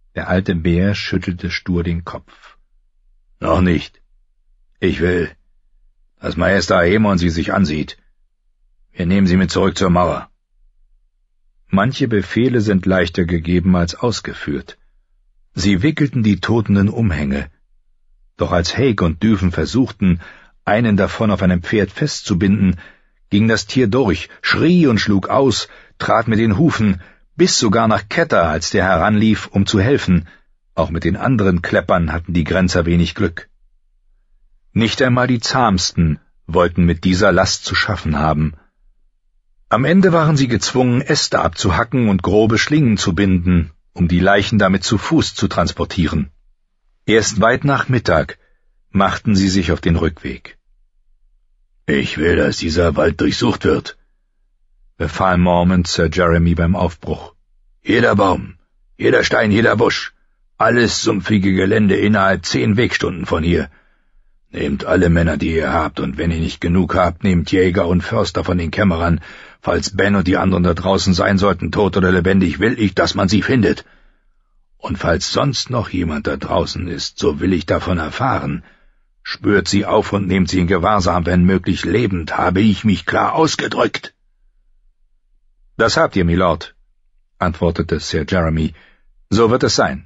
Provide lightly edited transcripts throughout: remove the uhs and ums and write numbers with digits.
Der alte Bär schüttelte stur den Kopf. »Noch nicht. Ich will, dass Meister Aemon sie sich ansieht. Wir nehmen sie mit zurück zur Mauer.« Manche Befehle sind leichter gegeben als ausgeführt. Sie wickelten die Toten in Umhänge. Doch als Haig und Düven versuchten, einen davon auf einem Pferd festzubinden, ging das Tier durch, schrie und schlug aus, trat mit den Hufen, biss sogar nach Ketter, als der heranlief, um zu helfen. Auch mit den anderen Kleppern hatten die Grenzer wenig Glück. Nicht einmal die Zahmsten wollten mit dieser Last zu schaffen haben. Am Ende waren sie gezwungen, Äste abzuhacken und grobe Schlingen zu binden, um die Leichen damit zu Fuß zu transportieren. Erst weit nach Mittag machten sie sich auf den Rückweg. »Ich will, dass dieser Wald durchsucht wird«, befahl Mormont Sir Jeremy beim Aufbruch. »Jeder Baum, jeder Stein, jeder Busch, alles sumpfige Gelände innerhalb 10 Wegstunden von hier. Nehmt alle Männer, die ihr habt, und wenn ihr nicht genug habt, nehmt Jäger und Förster von den Kämmerern. Falls Ben und die anderen da draußen sein sollten, tot oder lebendig, will ich, dass man sie findet. Und falls sonst noch jemand da draußen ist, so will ich davon erfahren. Spürt sie auf und nehmt sie in Gewahrsam, wenn möglich lebend, habe ich mich klar ausgedrückt.« »Das habt ihr, Milord«, antwortete Sir Jeremy. »So wird es sein.«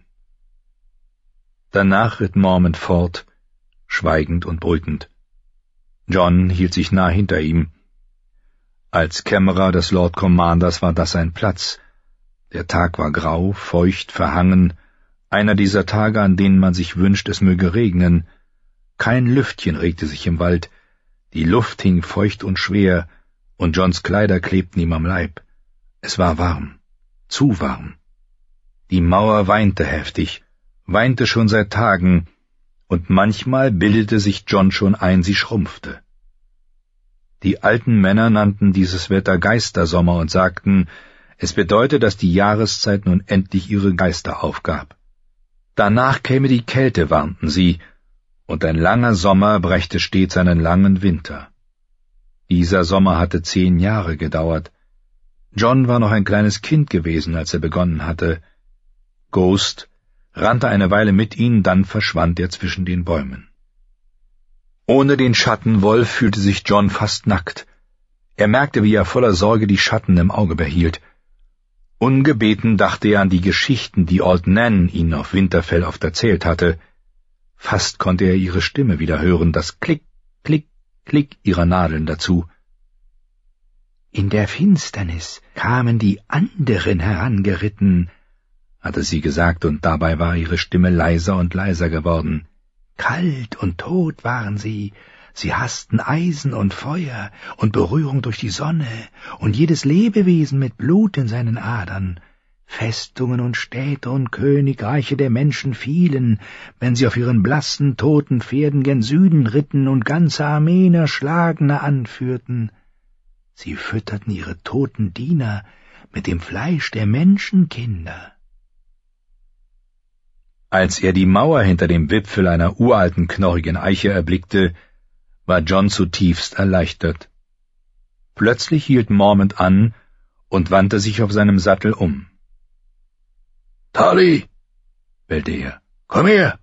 Danach ritt Mormont fort, schweigend und brütend. John hielt sich nah hinter ihm. Als Kämmerer des Lord Commanders war das sein Platz. Der Tag war grau, feucht, verhangen, einer dieser Tage, an denen man sich wünscht, es möge regnen. Kein Lüftchen regte sich im Wald, die Luft hing feucht und schwer, und Johns Kleider klebten ihm am Leib. Es war warm, zu warm. Die Mauer weinte heftig, weinte schon seit Tagen, und manchmal bildete sich John schon ein, sie schrumpfte. Die alten Männer nannten dieses Wetter Geistersommer und sagten, es bedeute, dass die Jahreszeit nun endlich ihre Geister aufgab. Danach käme die Kälte, warnten sie, und ein langer Sommer brächte stets einen langen Winter. Dieser Sommer hatte 10 Jahre gedauert. John war noch ein kleines Kind gewesen, als er begonnen hatte. Ghost rannte eine Weile mit ihnen, dann verschwand er zwischen den Bäumen. Ohne den Schattenwolf fühlte sich John fast nackt. Er merkte, wie er voller Sorge die Schatten im Auge behielt. Ungebeten dachte er an die Geschichten, die Old Nan ihnen auf Winterfell oft erzählt hatte. Fast konnte er ihre Stimme wieder hören, das Klick, Klick, Klick ihrer Nadeln dazu. »In der Finsternis kamen die anderen herangeritten«, hatte sie gesagt, und dabei war ihre Stimme leiser und leiser geworden. »Kalt und tot waren sie hassten Eisen und Feuer und Berührung durch die Sonne und jedes Lebewesen mit Blut in seinen Adern. Festungen und Städte und Königreiche der Menschen fielen, wenn sie auf ihren blassen, toten Pferden gen Süden ritten und ganze Armeen Erschlagene anführten. Sie fütterten ihre toten Diener mit dem Fleisch der Menschenkinder.« Als er die Mauer hinter dem Wipfel einer uralten, knorrigen Eiche erblickte, war John zutiefst erleichtert. Plötzlich hielt Mormont an und wandte sich auf seinem Sattel um. »Tarly«, bellte er, »komm her!«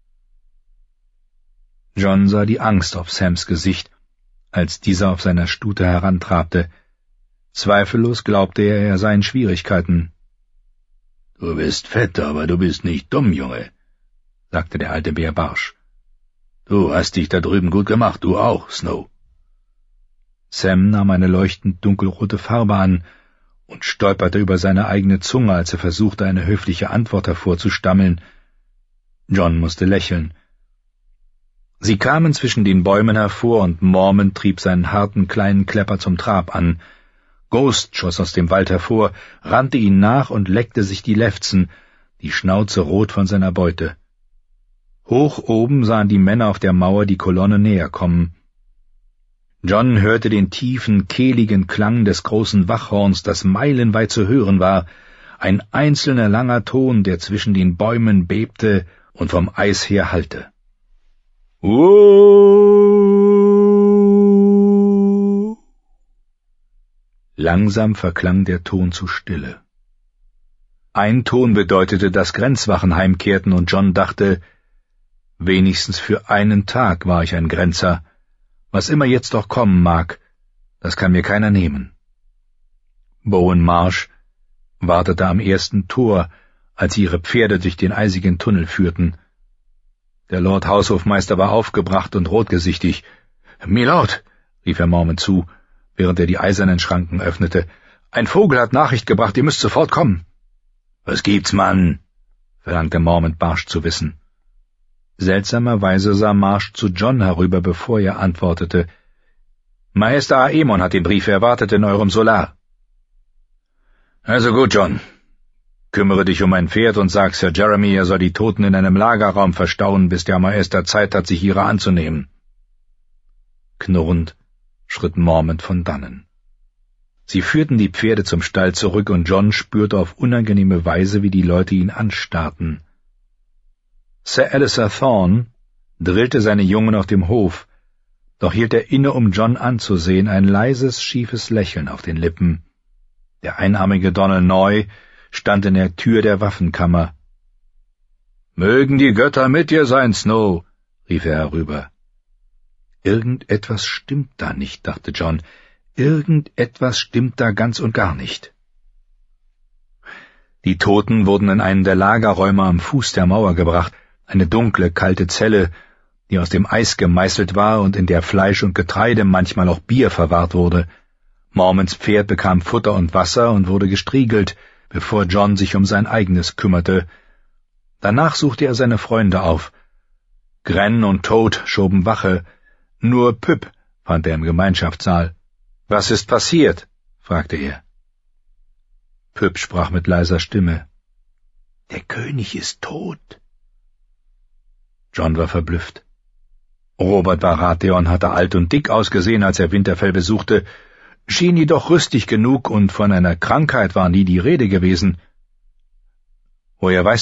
John sah die Angst auf Sams Gesicht, als dieser auf seiner Stute herantrabte. Zweifellos glaubte er sei in Schwierigkeiten. »Du bist fett, aber du bist nicht dumm, Junge«, sagte der alte Bär barsch. »Du hast dich da drüben gut gemacht, du auch, Snow.« Sam nahm eine leuchtend dunkelrote Farbe an und stolperte über seine eigene Zunge, als er versuchte, eine höfliche Antwort hervorzustammeln. John musste lächeln. Sie kamen zwischen den Bäumen hervor, und Mormont trieb seinen harten kleinen Klepper zum Trab an. Ghost schoss aus dem Wald hervor, rannte ihnen nach und leckte sich die Lefzen, die Schnauze rot von seiner Beute. Hoch oben sahen die Männer auf der Mauer die Kolonne näher kommen. John hörte den tiefen, kehligen Klang des großen Wachhorns, das meilenweit zu hören war, ein einzelner langer Ton, der zwischen den Bäumen bebte und vom Eis her hallte. Langsam verklang der Ton zu Stille. Ein Ton bedeutete, dass Grenzwachen heimkehrten, und John dachte, wenigstens für einen Tag war ich ein Grenzer. Was immer jetzt auch kommen mag, das kann mir keiner nehmen. Bowen Marsh wartete am ersten Tor, als sie ihre Pferde durch den eisigen Tunnel führten. Der Lord Haushofmeister war aufgebracht und rotgesichtig. »Milord«, rief er Mormont zu, während er die eisernen Schranken öffnete, »ein Vogel hat Nachricht gebracht, ihr müsst sofort kommen.« »Was gibt's, Mann?« verlangte Mormont barsch zu wissen. Seltsamerweise sah Marsh zu John herüber, bevor er antwortete. »Majester Aemon hat den Brief erwartet in eurem Solar.« »Also gut, John. Kümmere dich um mein Pferd und sag Sir Jeremy, er soll die Toten in einem Lagerraum verstauen, bis der Majester Zeit hat, sich ihrer anzunehmen.« Knurrend schritt Mormont von dannen. Sie führten die Pferde zum Stall zurück, und John spürte auf unangenehme Weise, wie die Leute ihn anstarrten. Sir Alistair Thorne drillte seine Jungen auf dem Hof, doch hielt er inne, um John anzusehen, ein leises, schiefes Lächeln auf den Lippen. Der einarmige Donal Noy stand in der Tür der Waffenkammer. »Mögen die Götter mit dir sein, Snow«, rief er herüber. »Irgendetwas stimmt da nicht«, dachte John. »Irgendetwas stimmt da ganz und gar nicht.« Die Toten wurden in einen der Lagerräume am Fuß der Mauer gebracht, eine dunkle, kalte Zelle, die aus dem Eis gemeißelt war und in der Fleisch und Getreide, manchmal auch Bier, verwahrt wurde. Mormonts Pferd bekam Futter und Wasser und wurde gestriegelt, bevor John sich um sein eigenes kümmerte. Danach suchte er seine Freunde auf. Gren und Toad schoben Wache, nur Pyp fand er im Gemeinschaftssaal. »Was ist passiert?« fragte er. Pyp sprach mit leiser Stimme. »Der König ist tot.« John war verblüfft. Robert Baratheon hatte alt und dick ausgesehen, als er Winterfell besuchte, schien jedoch rüstig genug, und von einer Krankheit war nie die Rede gewesen. »Woher weißt